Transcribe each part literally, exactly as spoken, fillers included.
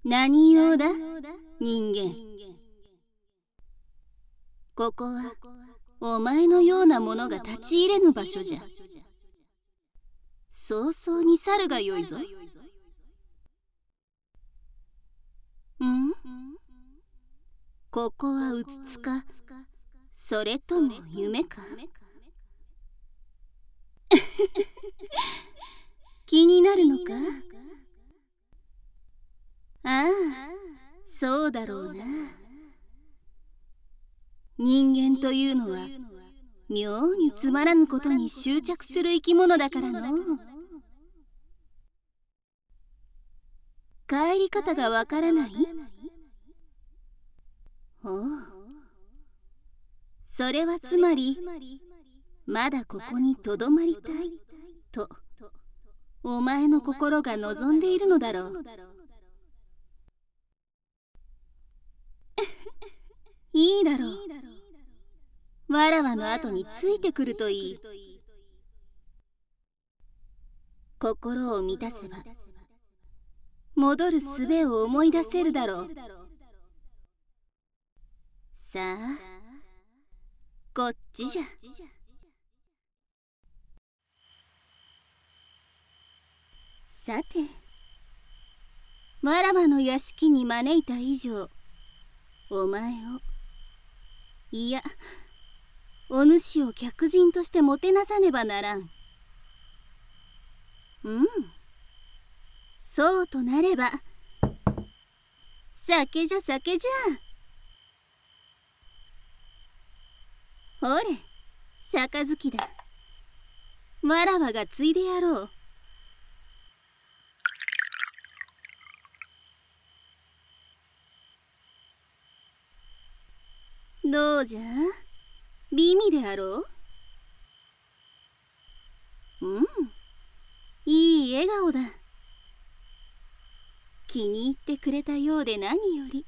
何用だ、人間。ここはお前のようなものが立ち入れぬ場所じゃ。早々に去るがよいぞ。ん？ここはうつつか、それとも夢か？気になるのか？ああ、そうだろうな。人間というのは妙につまらぬことに執着する生き物だからの。帰り方がわからない？ほう。それはつまりまだここにとどまりたいとお前の心が望んでいるのだろう。いいだろう。わらわの後についてくるといい。心を満たせば戻る術を思い出せるだろう。さあ、こっちじゃ。さて、わらわの屋敷に招いた以上、お前を、いや、お主を客人としてもてなさねばならん。うん、そうとなれば、酒じゃ酒じゃ。ほれ、杯だ。わらわがついでやろう。どうじゃ、美味であろう？うん、いい笑顔だ。気に入ってくれたようで何より。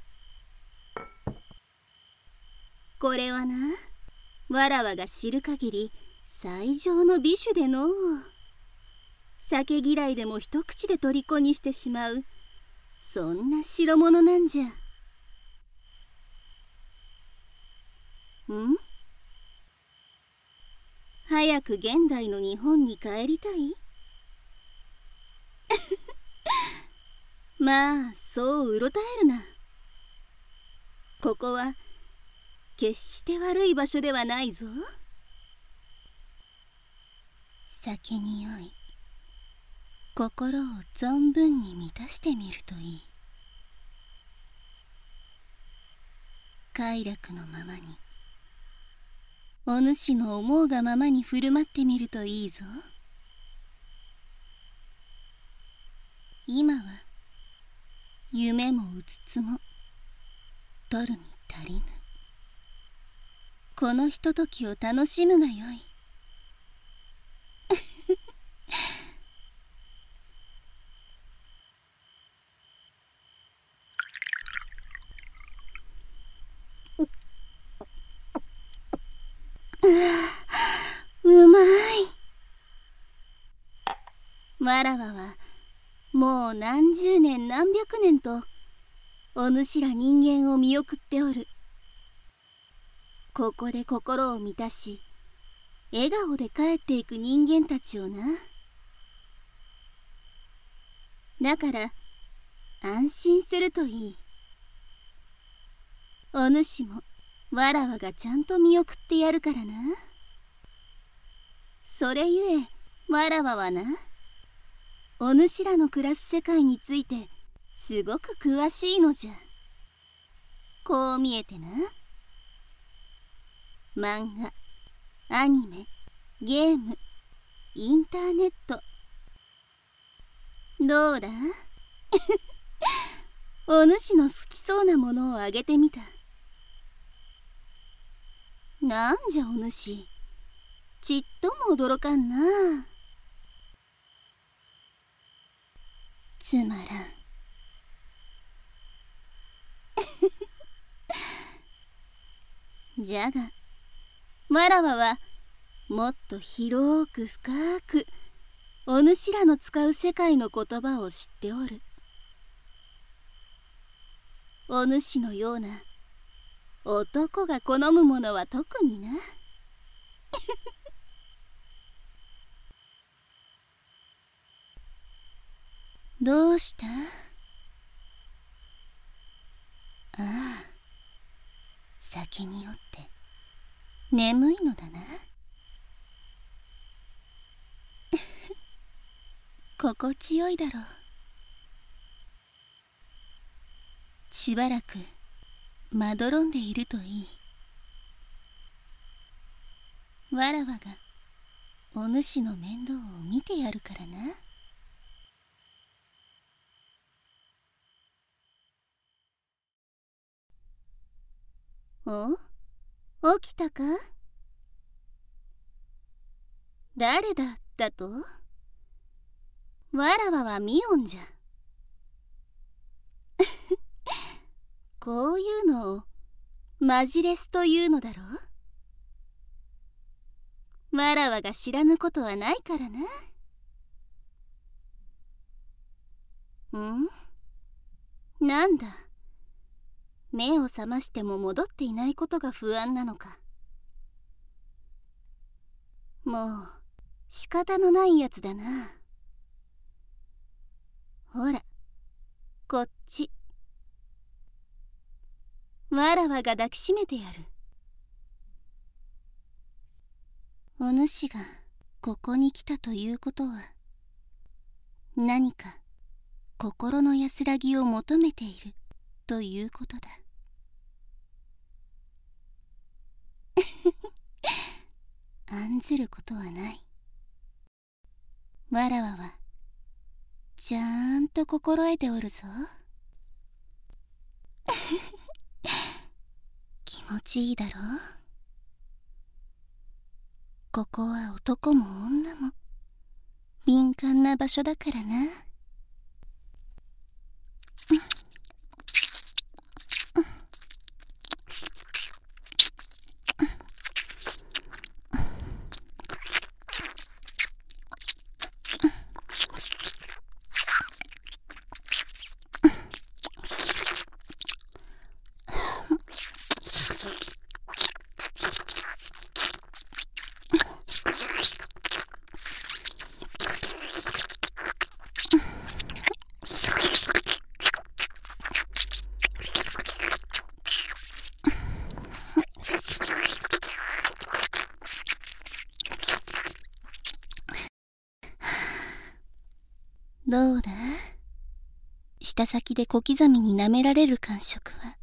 これはな、わらわが知る限り最上の美酒でのう。酒嫌いでも一口で虜にしてしまう、そんな代物なんじゃ。ん？早く現代の日本に帰りたい？まあ、そううろたえるな。ここは決して悪い場所ではないぞ。酒に酔い、心を存分に満たしてみるといい。快楽のままに、お主の思うがままに振る舞ってみるといいぞ。今は夢もうつつも取るに足りぬ。このひとときを楽しむがよい。うまい。わらわはもう何十年何百年とお主ら人間を見送っておる。ここで心を満たし笑顔で帰っていく人間たちをな。だから安心するといい。お主もわらわがちゃんと見送ってやるからな。それゆえわらわはな、お主らの暮らす世界についてすごく詳しいのじゃ。こう見えてな、漫画、アニメ、ゲーム、インターネット、どうだ？お主の好きそうなものをあげてみた。なんじゃお主、ちっとも驚かんな。つまらん。じゃがわらわはもっと広く深くお主らの使う世界の言葉を知っておる。 お主のような男が好むものは特にな。どうした？ああ、酒に酔って眠いのだな。心地よいだろう。しばらくまどろんでいるといい。わらわがお主の面倒を見てやるからな。お？起きたか？誰だったと？わらわはミオンじゃ。こういうのをマジレスというのだろう。わらわが知らぬことはないからな。ん？なんだ、目を覚ましても戻っていないことが不安なのか。もう仕方のないやつだな。ほら、こっち。わらわが抱きしめてやる。お主がここに来たということは、何か心の安らぎを求めているということだ。案ずることはない。わらわはちゃんと心得ておるぞ。気持ちいいだろう。ここは男も女も敏感な場所だからな。どうだ？舌先で小刻みに舐められる感触は。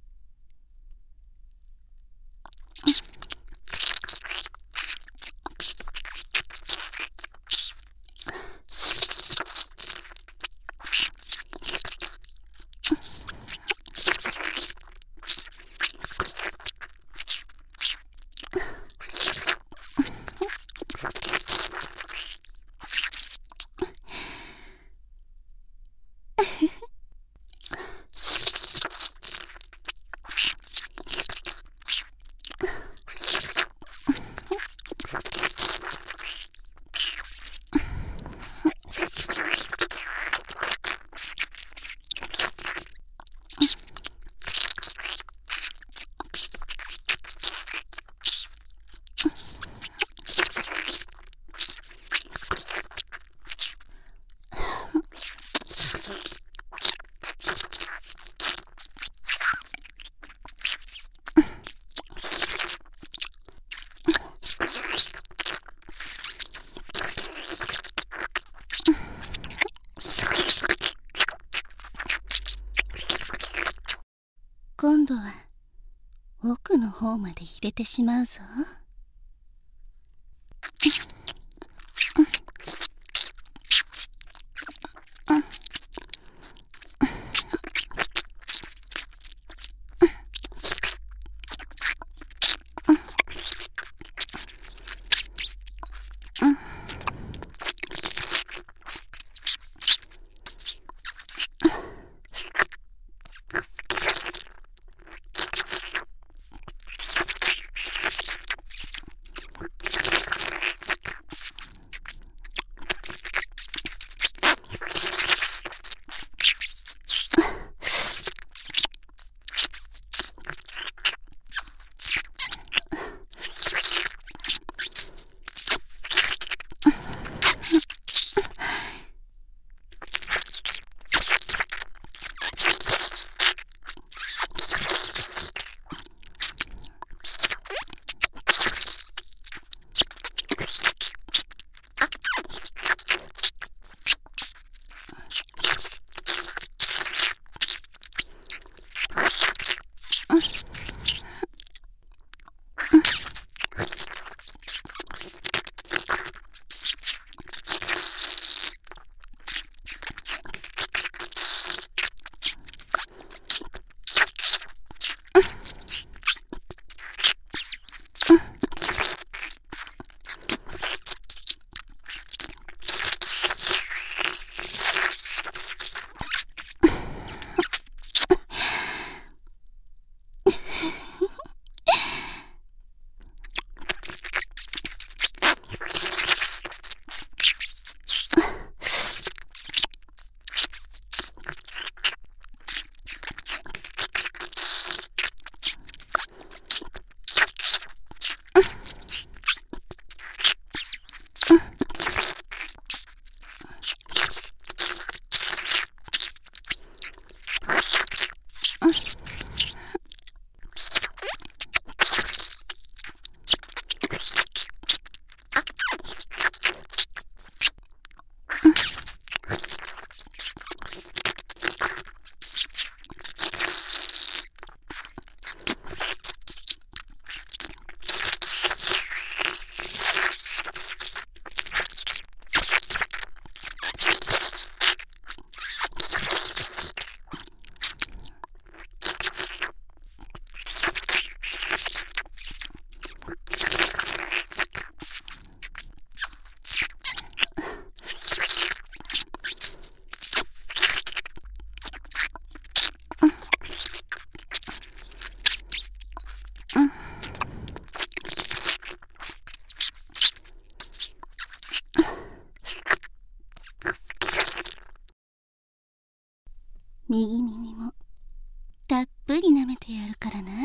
今度は奥の方まで入れてしまうぞ。 右耳もたっぷり舐めてやるからな。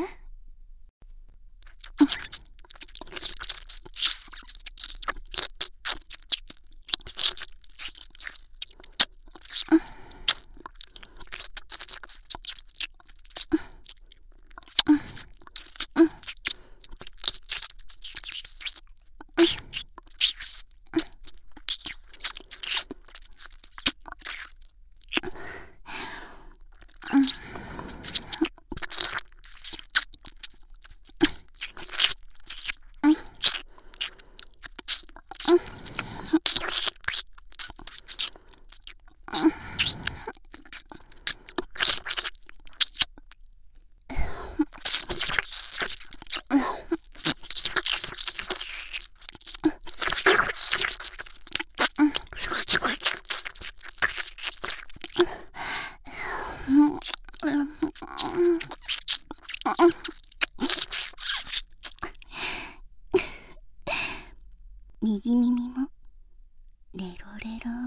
右耳もレロレロ。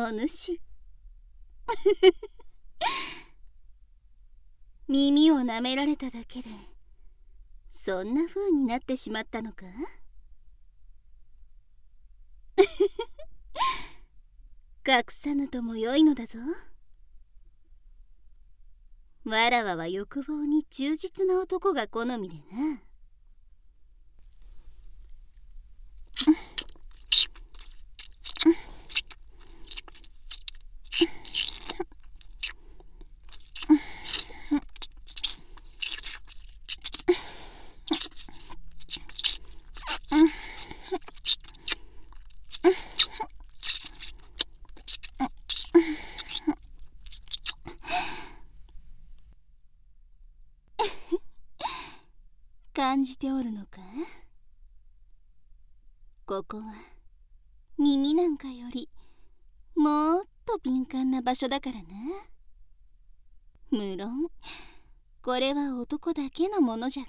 お主耳を舐められただけでそんな風になってしまったのか隠さぬともよいのだぞ。わらわは欲望に忠実な男が好みでな。感じておるのか。ここは耳なんかよりもっと敏感な場所だからな。無論これは男だけのものじゃが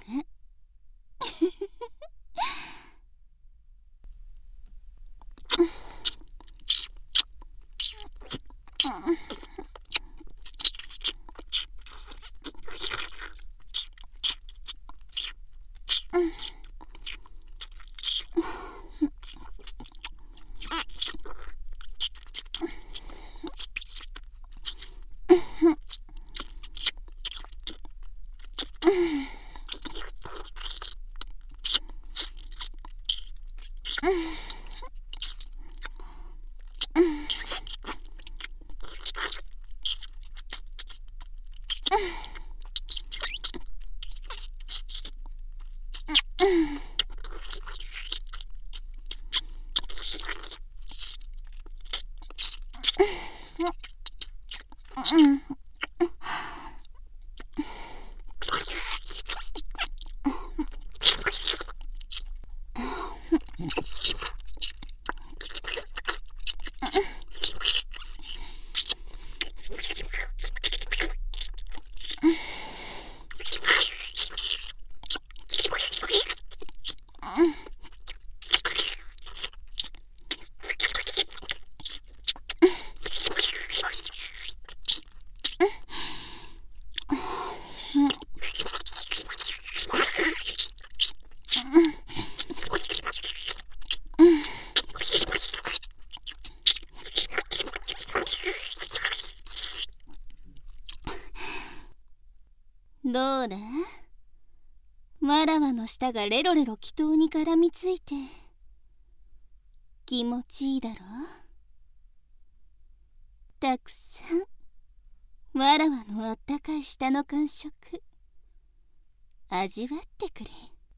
どうだ、わらわの舌がレロレロ気筒に絡みついて気持ちいいだろう。たくさんわらわのあったかい舌の感触味わってくれ。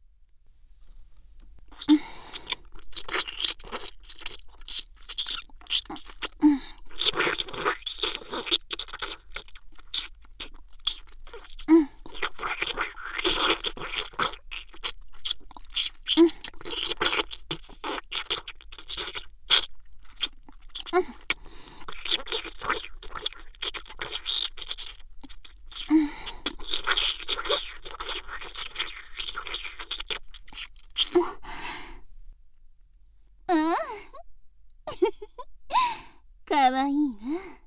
かわいい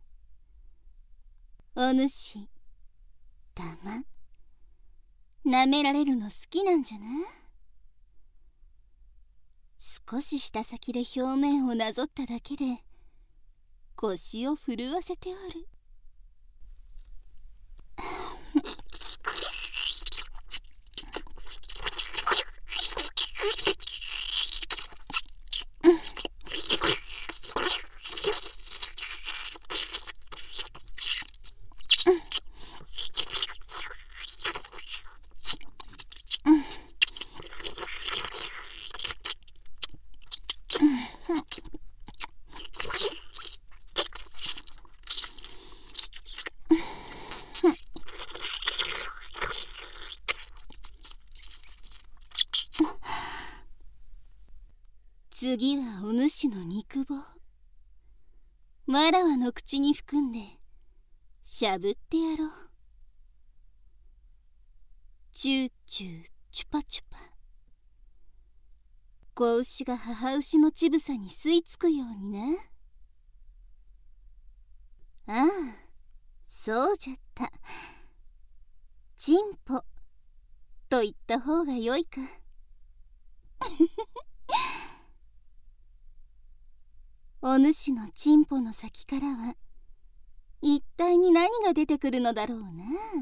な。お主たま舐められるの好きなんじゃな。少し舌先で表面をなぞっただけで腰を震わせておる。次はお主の肉棒。わらわの口に含んでしゃぶってやろう。チューチューチュパチュパ、子牛が母牛の乳房に吸い付くようにな。 ああ、そうじゃった。チンポと言った方がよいか。お主のチンポの先からは一体に何が出てくるのだろうな。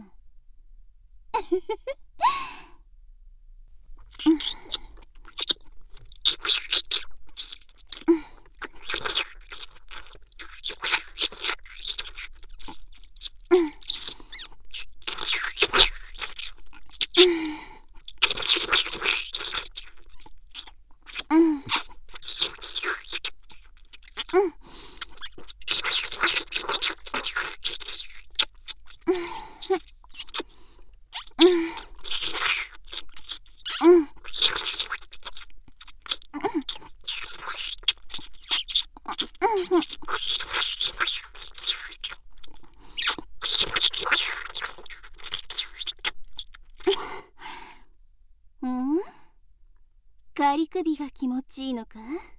仮首が気持ちいいのか。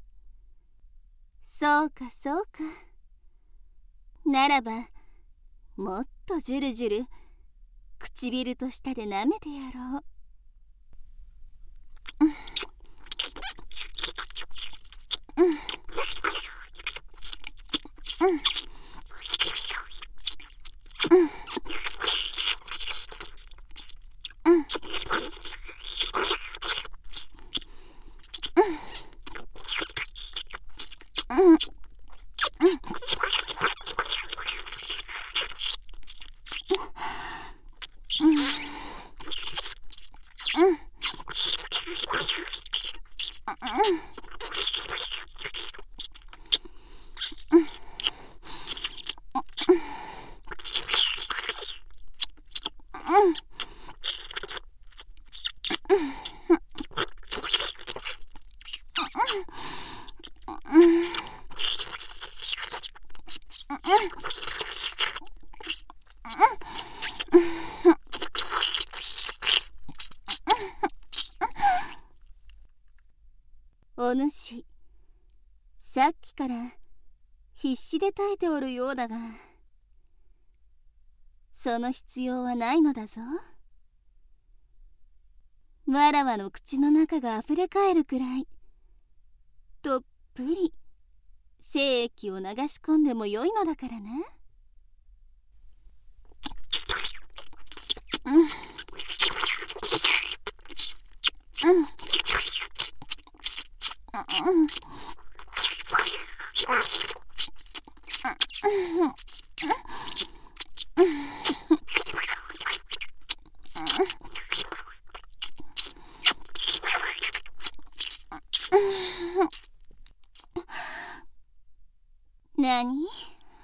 そうかそうか。ならばもっとジュルジュル唇と舌で舐めてやろう。うんうんうんお主、さっきから必死で耐えておるようだが、その必要はないのだぞ。わらわの口の中があふれかえるくらいとっぷり精液を流し込んでもよいのだからな。うんうんうんなに？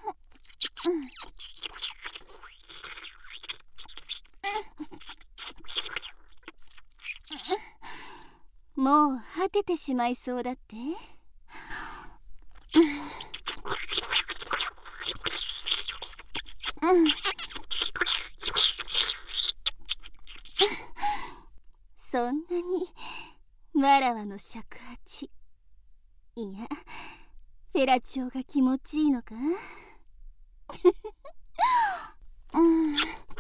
もう果ててしまいそうだって？うん、そんなにわらわの尺八、いやフェラチオが気持ちいいのか？うんうん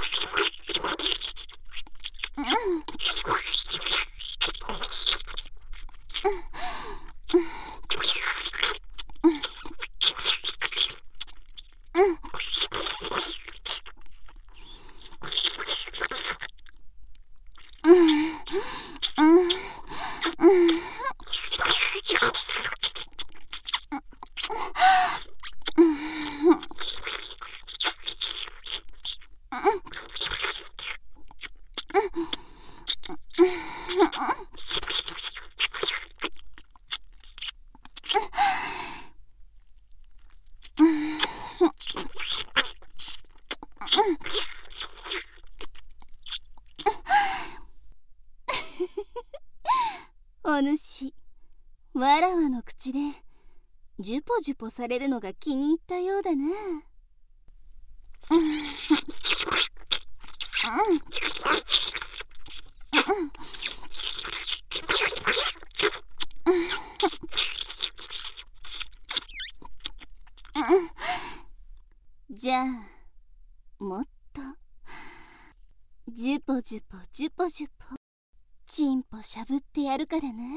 お主、わらわの口でジュポジュポされるのが気に入ったようだな。うんうんじゃもっとジュポジュポジュポジュポチンポしゃぶってやるからな。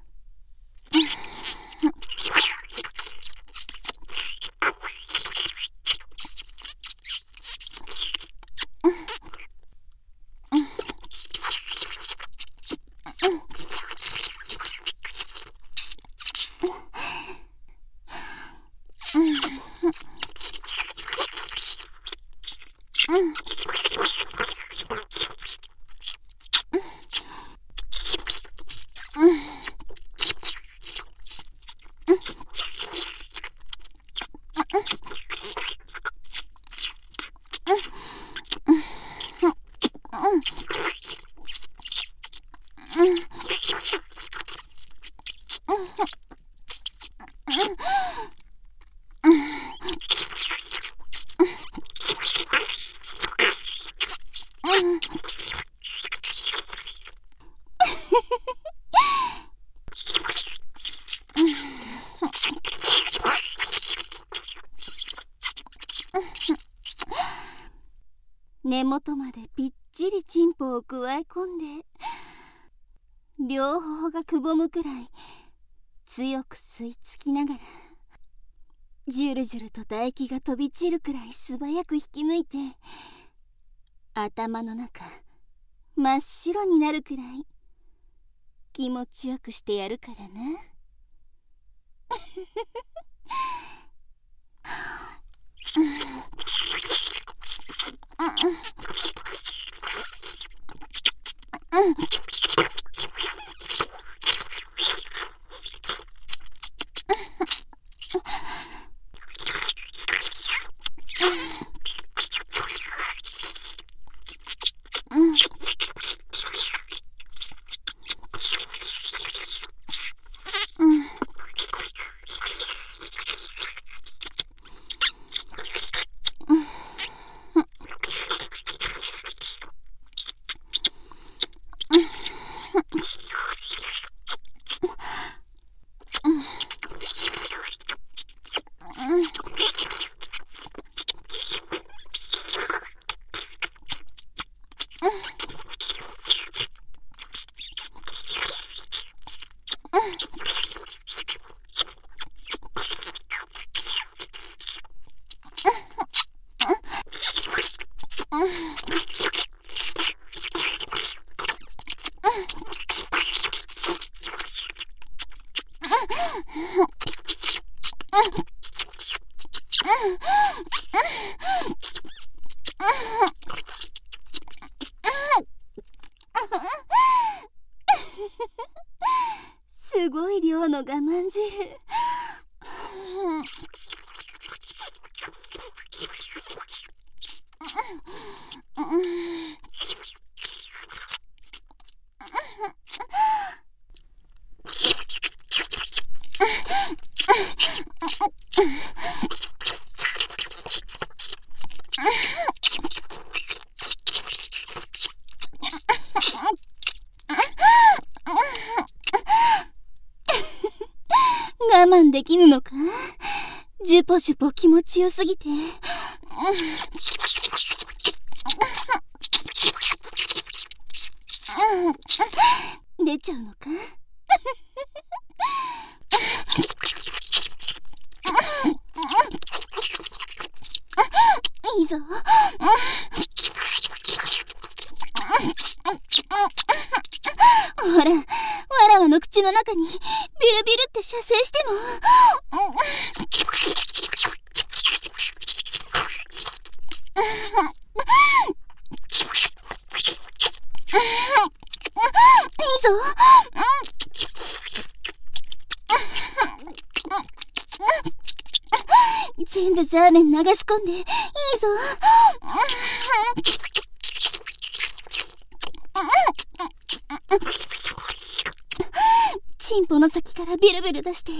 根元までぴっちりチンポをくわえ込んで、両頬がくぼむくらい強く吸い付きながら、ジュルジュルと唾液が飛び散るくらい素早く引き抜いて、頭の中真っ白になるくらい気持ちよくしてやるからな。すごい量の我慢汁。我慢できぬのか？ジュポジュポ気持ちよすぎて。出ちゃうのか？いいぞ。ほら、わらわの口の中にビルビルって射精しても。いいぞ。全部ザーメン流し込んでいいぞ。チンポの先からビルビル出して。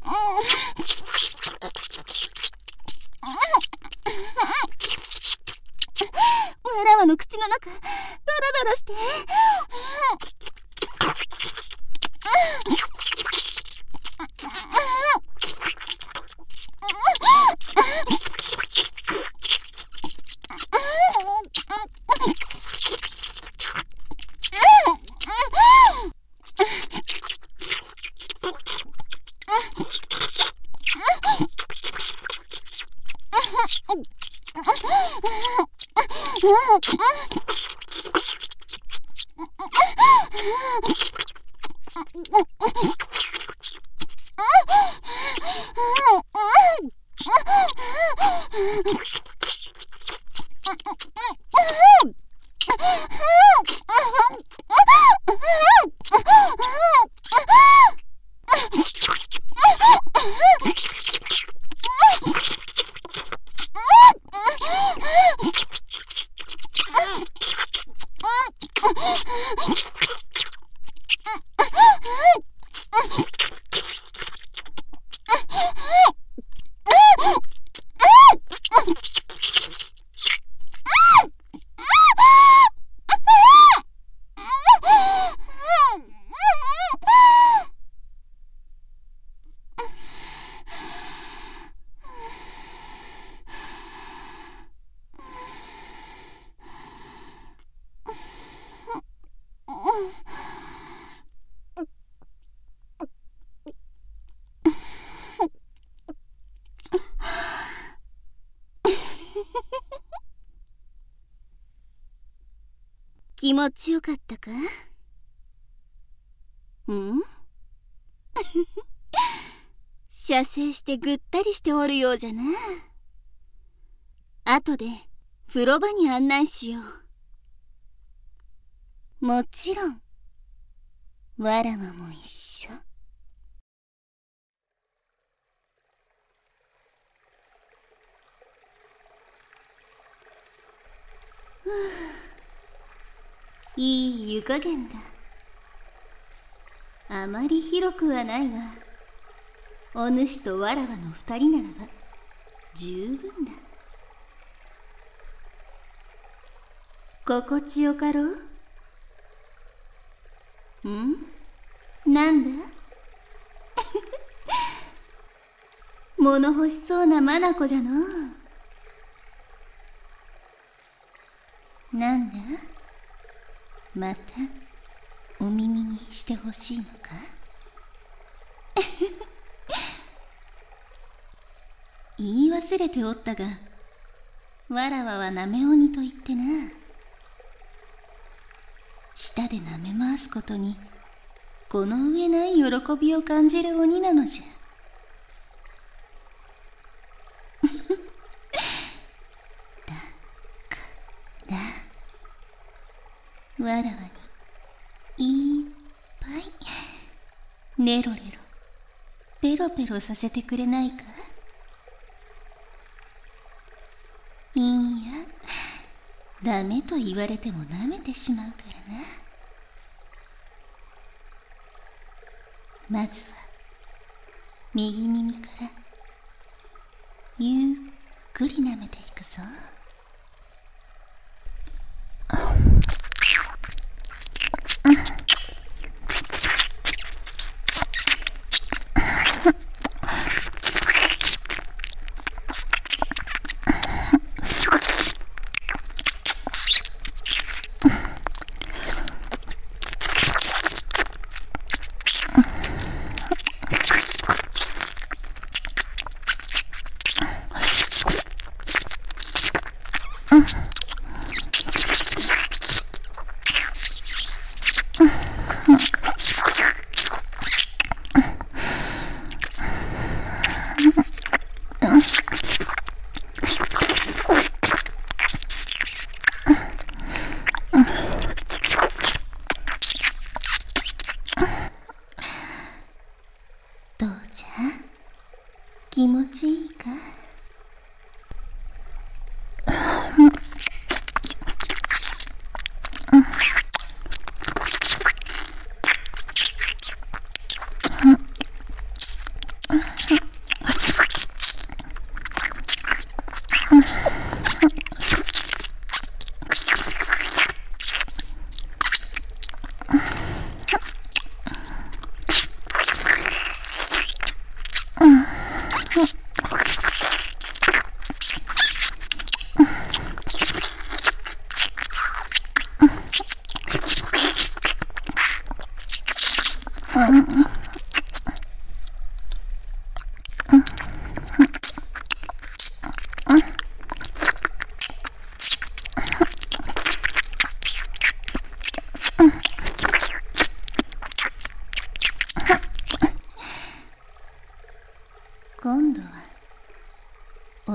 わらわの口の中ドロドロして。 気持ちよかったか？ん？射精してぐったりしておるようじゃな。後で風呂場に案内しよう。もちろんわらわも一緒。ふう、いい湯加減だ。あまり広くはないが、お主とわらわの二人ならば十分だ。心地よかろう？ん？なんだ？物欲しそうな眼じゃのう。なんだ？またお耳にしてほしいのか？言い忘れておったが、わらわはなめ鬼と言ってな、舌でなめ回すことにこの上ない喜びを感じる鬼なのじゃ。だからわらわにいっぱいレロレロペロペロさせてくれないか？いいや、ダメと言われてもなめてしまうからな。まずは右耳からゆっくりなめていくぞ。どうじゃ？気持ちいいか？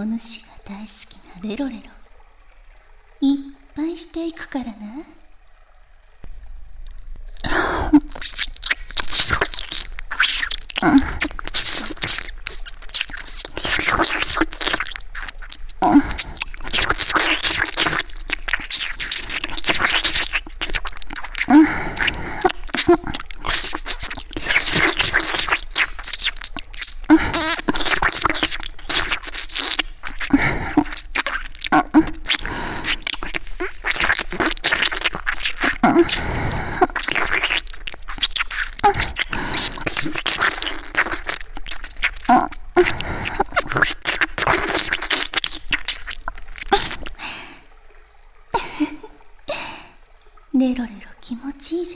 お主が大好きなレロレロいっぱいしていくからな。レロレロ気持ちいいじゃ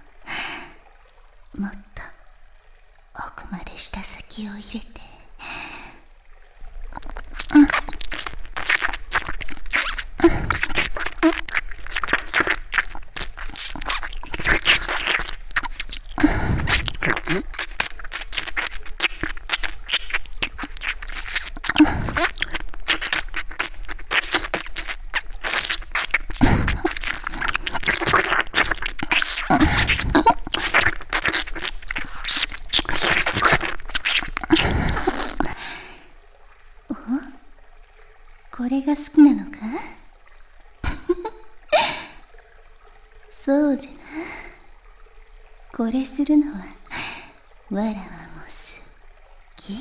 ろ。もっと奥まで舌先を入れて、これが好きなのか？そうじゃな。これするのはわらわも好き。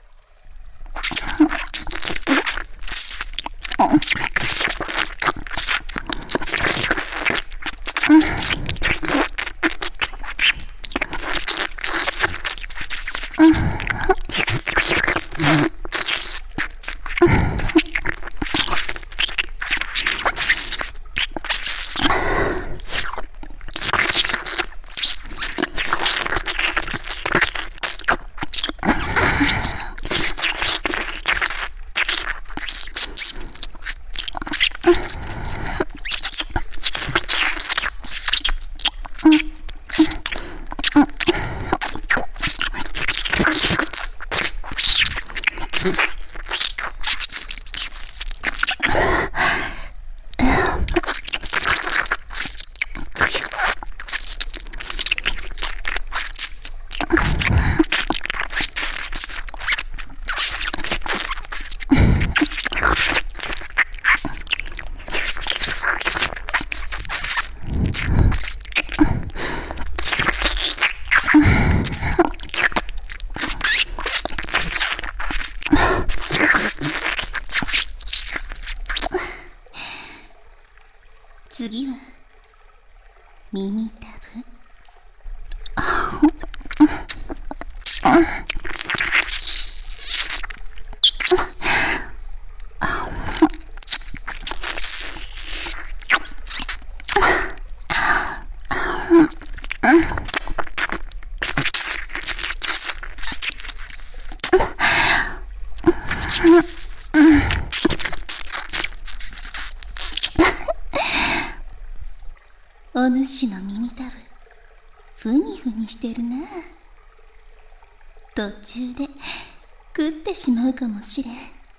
次は耳たぶ。お主の耳たぶふにふにしてるな。途中で食ってしまうかもしれん。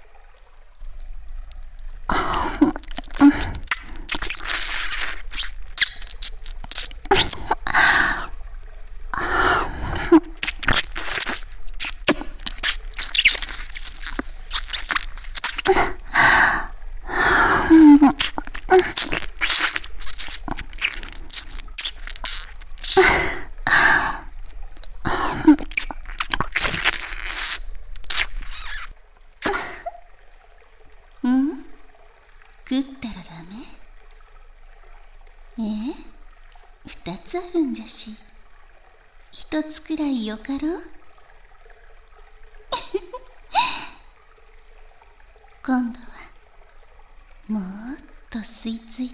食ったらダメ？ええ、二つあるんじゃし、一つくらいよかろう。今度はもっと吸い付いて。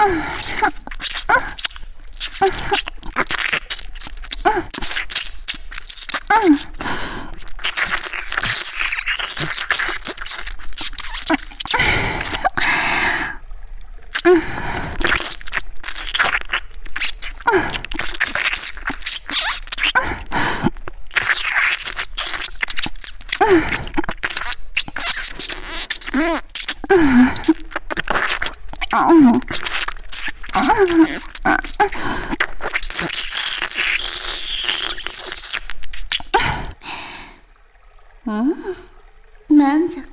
うん、満足。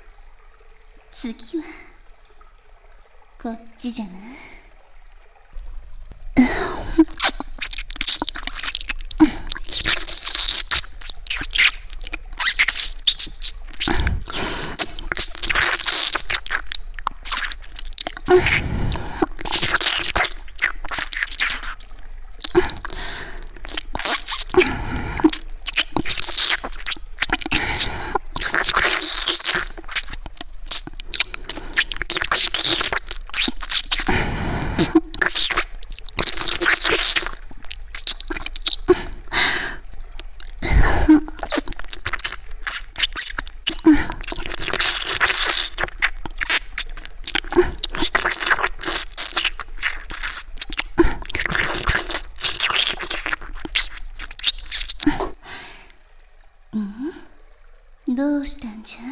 次はこっちじゃな。どうしたんじゃ。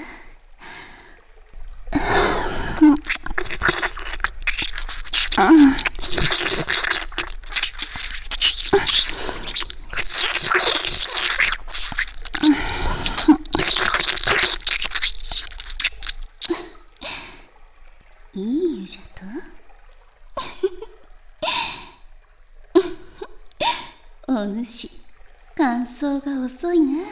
いい湯じゃと。お主、乾燥が遅いな。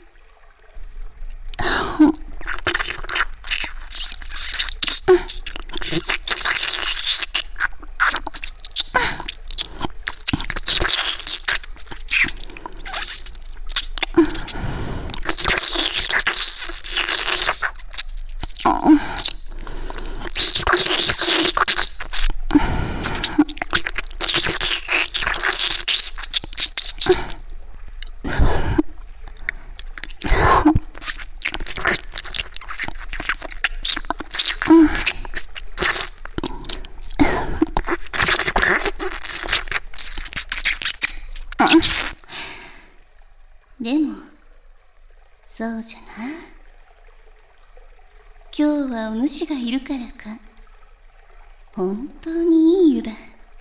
でもそうじゃな。今日はお主がいるからか、本当にいい湯だ。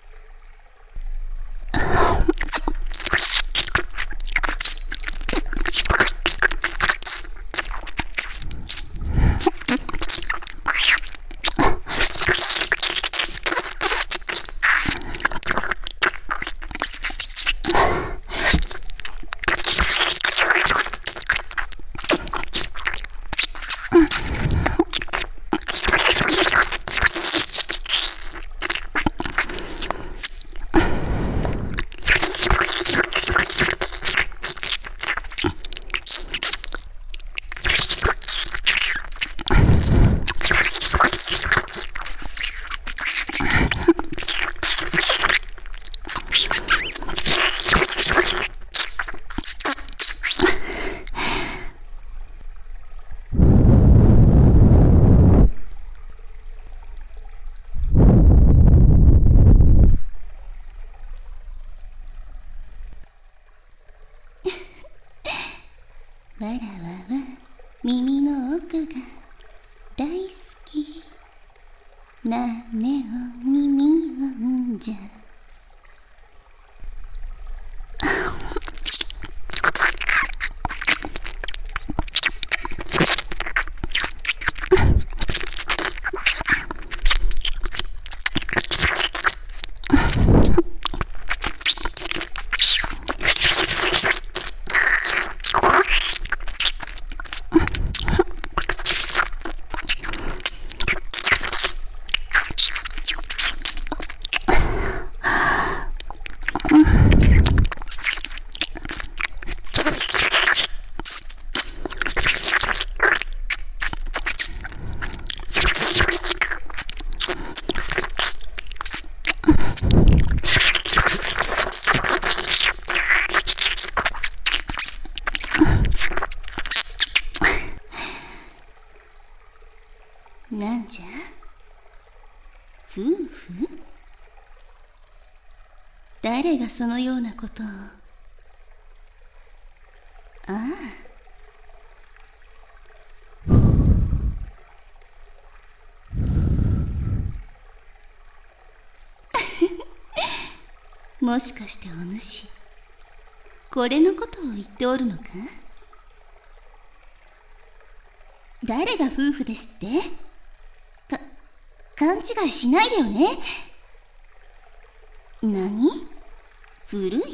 わらわは耳の奥が大好きなネオにみおんじゃ。 夫婦？誰がそのようなことを。ああ、もしかしてお主、これのことを言っておるのか？誰が夫婦ですって？か、勘違いしないでよね。何？古い？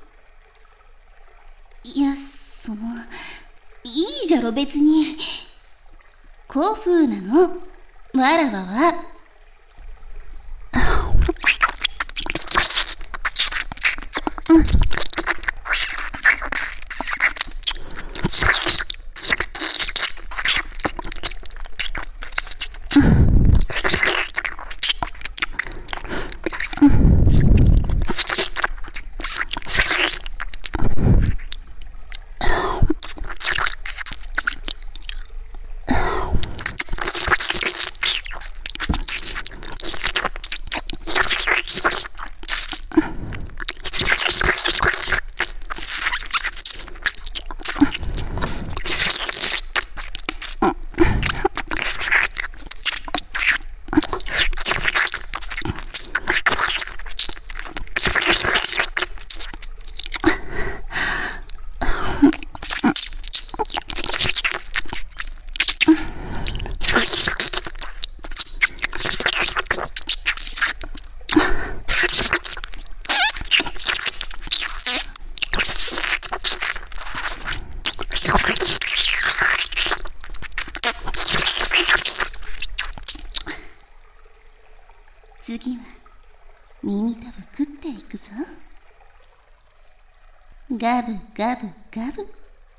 いや、その、いいじゃろ別に。古風なの、わらわは。次は耳たぶ食っていくぞ。ガブガブガブ。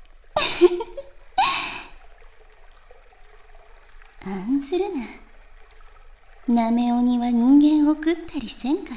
案ずるな。なめおには人間を食ったりせんから。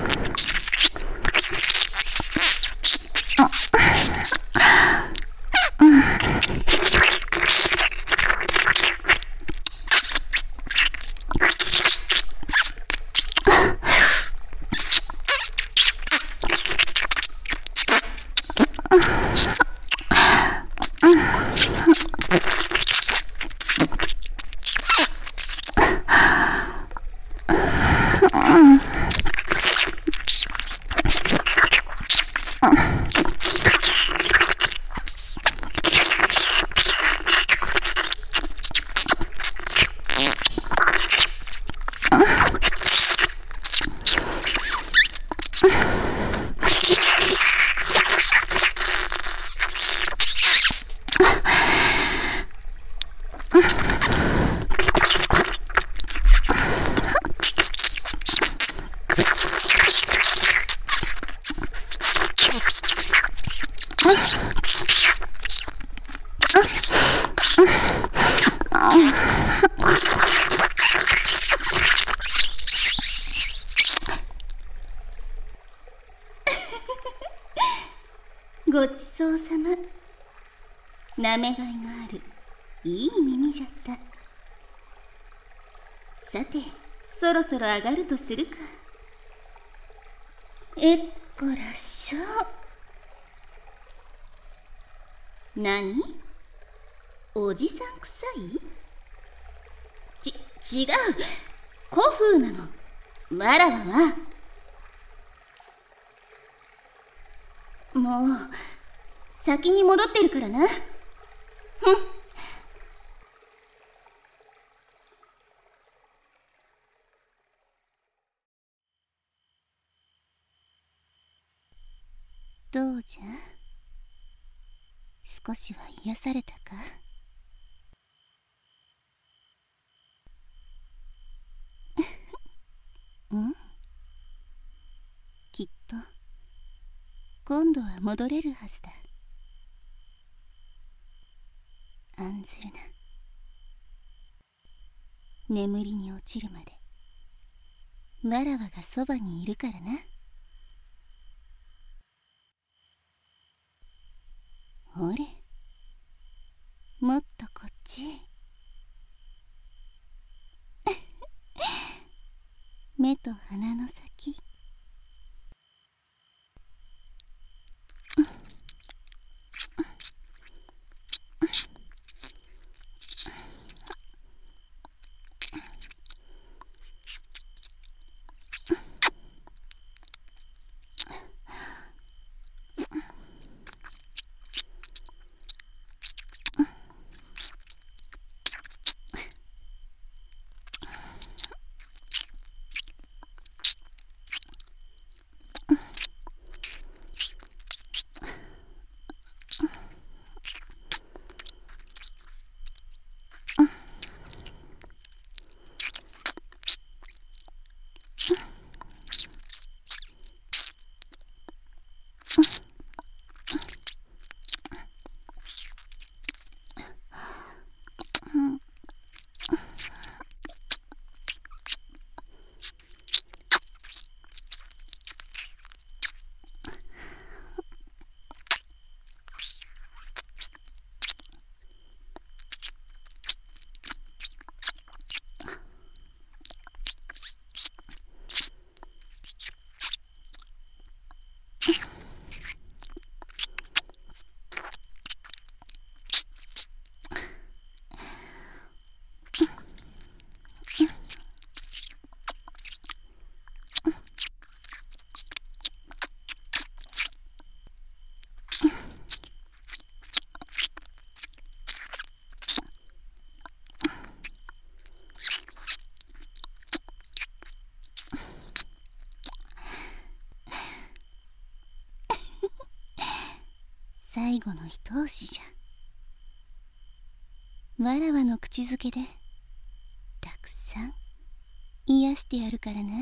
ごちそうさま。なめがいのあるいい耳じゃった。さて、そろそろ上がるとするか。えっこらっしょ。何？おじさんくさい？ち、違う。古風なの。わらわは。もう先に戻ってるからな。ふん。どうじゃ、少しは癒されたか。うん、きっと今度は戻れるはずだ。案ずるな。眠りに落ちるまでわらわがそばにいるからな。ほれ、もっとこっちへ。目と鼻の先。最後の一押しじゃ。わらわの口づけでたくさん癒してやるからな。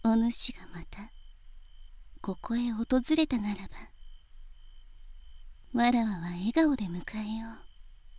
お主がまたここへ訪れたならば、わらわは笑顔で迎えよう。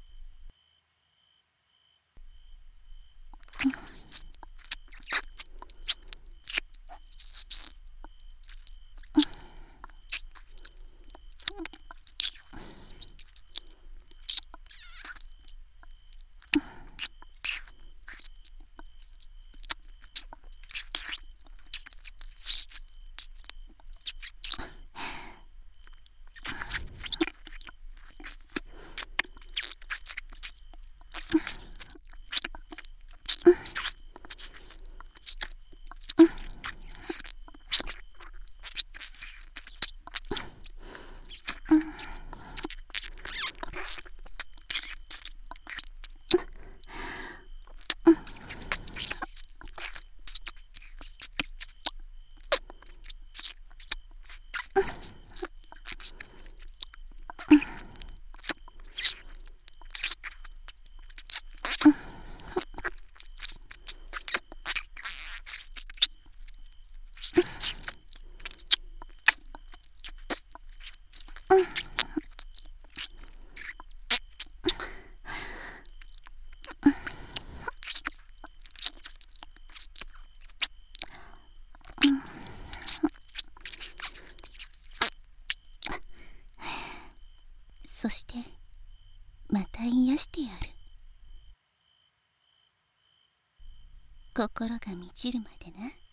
そしてまた癒してやる。心が満ちるまでな。